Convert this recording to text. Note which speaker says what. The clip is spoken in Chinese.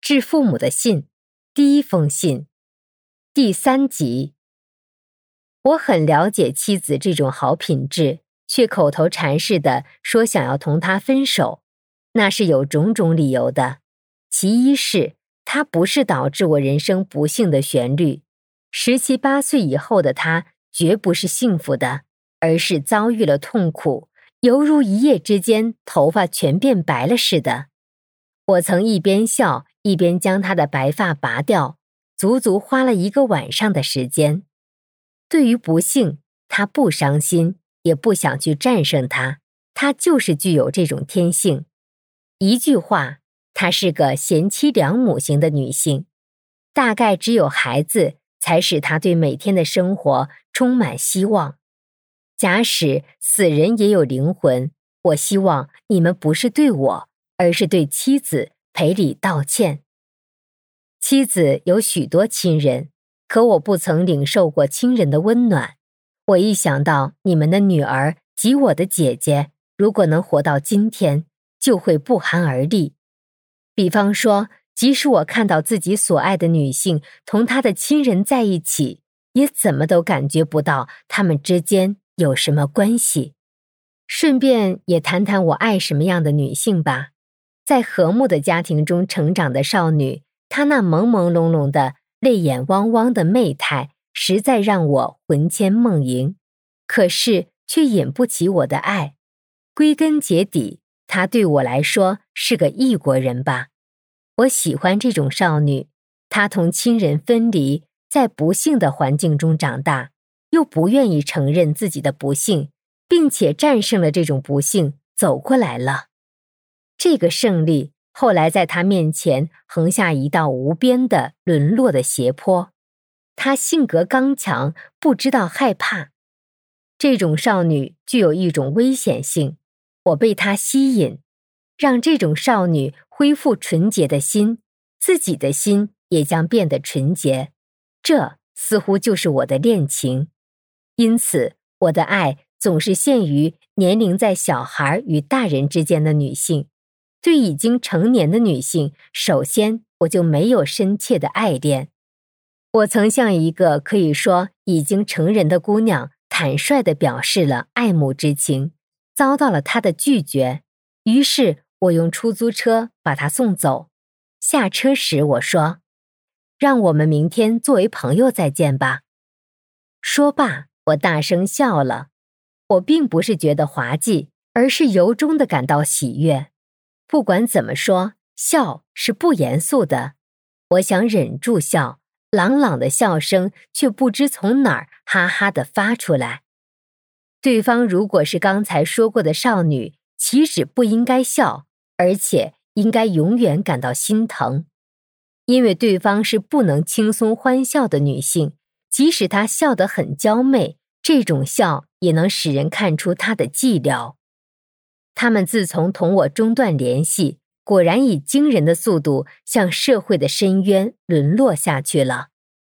Speaker 1: 致父母的信，第一封信，第3集。我很了解妻子这种好品质，却口头禅似的说想要同她分手，那是有种种理由的。其一是，她不是导致我人生不幸的旋律，17、18岁以后的她绝不是幸福的，而是遭遇了痛苦，犹如一夜之间头发全变白了似的。我曾一边笑一边将她的白发拔掉，足足花了1个晚上的时间。对于不幸，她不伤心，也不想去战胜它，她就是具有这种天性。一句话，她是个贤妻良母型的女性，大概只有孩子才使她对每天的生活充满希望。假使死人也有灵魂，我希望你们不是对我，而是对妻子赔礼道歉。妻子有许多亲人，可我不曾领受过亲人的温暖。我一想到你们的女儿及我的姐姐，如果能活到今天，就会不寒而栗。比方说，即使我看到自己所爱的女性同她的亲人在一起，也怎么都感觉不到她们之间有什么关系。顺便也谈谈我爱什么样的女性吧。在和睦的家庭中成长的少女，她那朦朦胧胧的泪眼汪汪的媚态，实在让我魂牵梦萦，可是却引不起我的爱。归根结底，她对我来说是个异国人吧。我喜欢这种少女，她同亲人分离，在不幸的环境中长大，又不愿意承认自己的不幸，并且战胜了这种不幸，走过来了。这个胜利后来在她面前横下一道无边的沦落的斜坡。她性格刚强，不知道害怕。这种少女具有一种危险性，我被她吸引，让这种少女恢复纯洁的心，自己的心也将变得纯洁。这似乎就是我的恋情。因此，我的爱总是限于年龄在小孩与大人之间的女性。对已经成年的女性，首先我就没有深切的爱恋。我曾向一个可以说已经成人的姑娘坦率地表示了爱慕之情，遭到了她的拒绝。于是我用出租车把她送走。下车时我说：“让我们明天作为朋友再见吧。”说罢，我大声笑了。我并不是觉得滑稽，而是由衷地感到喜悦。不管怎么说，笑是不严肃的。我想忍住笑，朗朗的笑声却不知从哪儿哈哈地发出来。对方如果是刚才说过的少女，岂止不应该笑，而且应该永远感到心疼。因为对方是不能轻松欢笑的女性，即使她笑得很娇媚，这种笑也能使人看出她的寂寥。他们自从同我中断联系，果然以惊人的速度向社会的深渊沦落下去了。